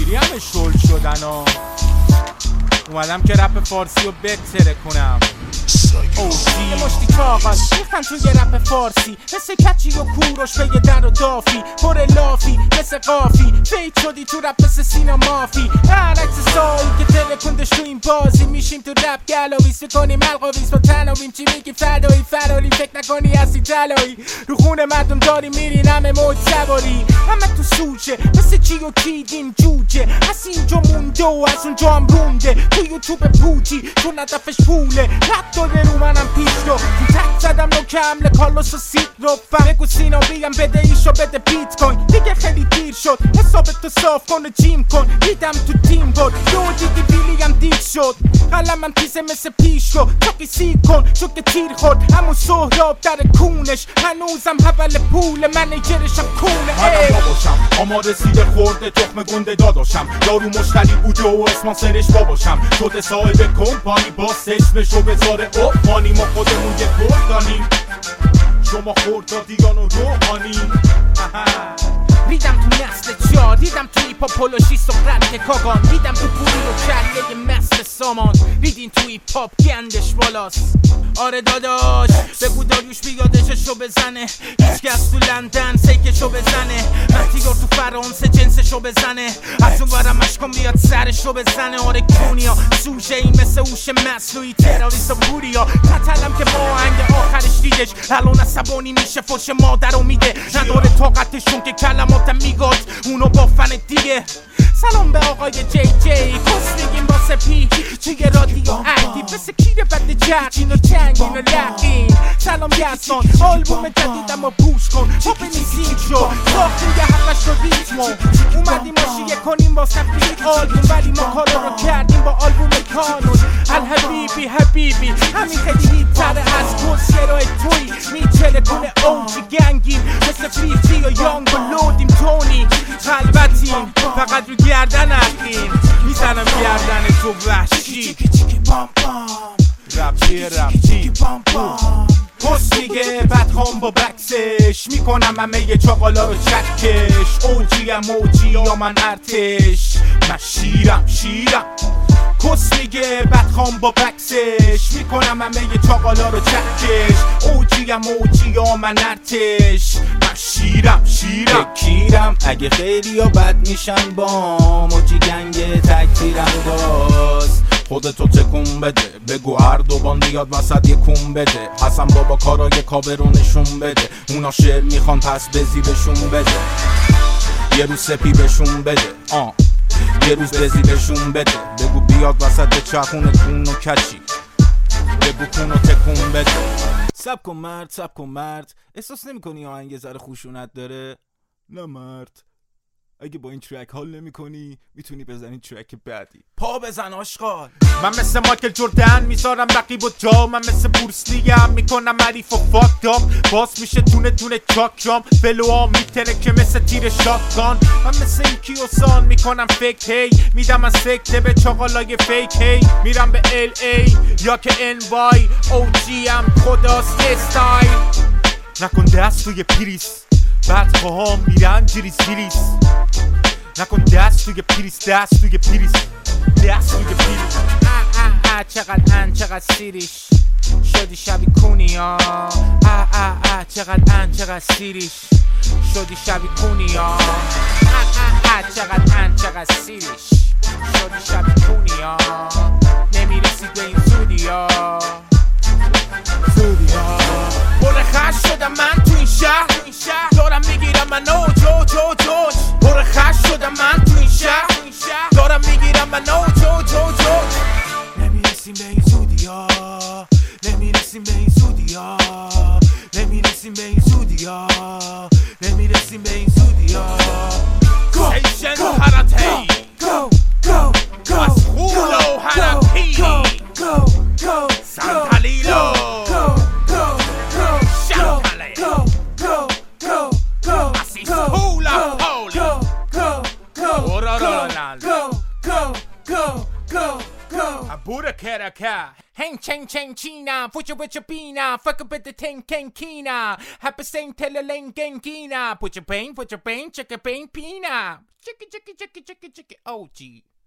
خیلی همه شل شدن ها. اومدم که رپ فارسی رو بتره کنم. یه مشتی کاغذ ریختن توی رپ فارسی، مثل کچی و کوروش به در و دافی، پر لافی مثل قافی، فیت شدی تو رپ مثل سینا مافی. برعکس سایی که تلکندش تو این بازی، میشیم تو رپ گلاویز میکنیم القاویز با تناویم. چی میگی فدایی فراری، فکر نکنی هستی طلایی، رو خون مردم داری میرین همه موج سواری. همه تو سوچه مثل چی و کیدین جوجه، از اینجا مونده و از اونجا هم رونده، تو یوتیوب پوچی چون هدفش پوله. رپ داده رو منم پیش رو تو تک زدم نو که حمله کارلوس و سید رو فهم. بگو سینا بیم بده ایشو بده بیت کوین، دیگه خیلی دیر شد حسابتو صاف کن و جیم کن. دیدم تو تیم بود دو دیدی بیلی هم دید شد، قلمم تیزه مثل پیش رو چاقی سی کن چون که تیر خورد همون سهراب در کونش. هنوزم حول پول منیجرشم کونه. منم باباشم اما رسیده خورده تخم گنده داداشم، دارو مشتری بوده و اسپانسرش باباشم. شده صاحب کمپانی باس اسمشو بذاره اوفانی، ما خودمون یه بردانیم شما خوردادیان و روحانی. ریدم تو نسل چار، دیدم تو ایپاپ پولوشیست و قرد کاگان، دیدم تو پولی و کله مست سامان، ریدین تو ایپاپ گندش بالاست. آره داداش بگو داریوش بیادششو بزنه، هیچکس تو لندن سیکشو بزنه، مهدیار تو فرانسه جنسشو بزنه، از اون برم مشکم بیاد سرشو بزنه. آره کونیا سوژه این مثل اوش مسلوی تراریست و بوریا، قتلم که با آهنگ آخرش دیدش الان عصبانی میشه فوش مادرو میده، نداره طاقتشون که کلماتم میگاد اونو با فن دیگه. سلام به آقای جی جی پس میگیم با سپی توی رادیو اکتیو مثل کیر بد جرقین و چنگین و لقین. سلام یزمان آلبوم جدیدم رو پوش کن ما بنیزیم شو ساختیم یه حقش رو ریتمو، اومدیم ماشیه کنیم با سفید آلبوم ولی ما کارا رو کردیم با آلبوم کانون. الحبیبی حبیبی همین خیلی هیتره از کسیرای توی میچله کنه اوجی گنگیم مثل فریتی و یانگ و لودیم تونی خلوتیم فقط رو گردن اقیم میزنم گردن تو وحشی. رپتی پس میگه بدخوام با بکسش میکنم همه یه چاقالا رو چکش. اوجی هم اوجی یا من ارتش من شیرم کس میگه بدخوام با بکسش میکنم همه یه چاقالا رو چکش. اوجی هم اوجی یا من ارتش من شیرم کیرم اگه خیلی یا بد میشن بام اوجی گنگ تکتیرم داز. خودتو تکون بده بگو اردوغان بیاد وسط یه کون بده، حسن بابا کارای کابه رو نشون بده، اونا شعر میخوان پس بزی بهشون بده، یه روز سپی بهشون بده یه روز بزی بهشون بده. بگو بیاد وسط به چخون کون و کچی بگو کون و تکون بده. سب کن مرد احساس نمی کنی آهنگ ذره خشونت داره؟ نه مرد اگه با این ترک حال نمی کنی میتونی بزنی ترک بعدی. پا بزن آشغال. من مثل مایکل جردن میذارم رقیب و جا، من مثل بورسلی هم میکنم عریف و فاکت آپ، باس میشه دونه چاک جام فلوها میتره که مثل تیر شاتگان. من مثل این کیوسان میکنم فیک هی میدم از سکته به چاقالای فیک هی میرم به ال ای یا که ان وای اوجی هم خداست استایل. نکن دست توی پریس بعد پاهام میرن جریس نکن دست توی پریس چقدر سیریش شدی شبی کونی ها. چقدر سیریش شدی شبی کونی ها. چقدر سیریش شدی شبی کونی ها. نمیرسید به این زودی ها. پرخش شدم من تو این شهر دارم میگیرم من اوج پرخش شدم من تو این شهر دارم میگیرم من اوج نمیرسیم به این زودی ها. سیشن و هراتی مسخولو هرپی سنتلیلو Buddha Keraka, Hang chang chang china, put your with your beana, fuck up at the tank kina. Happy saying tell a lane gangina. Put your pain, check a pain pina. Chicky, OG.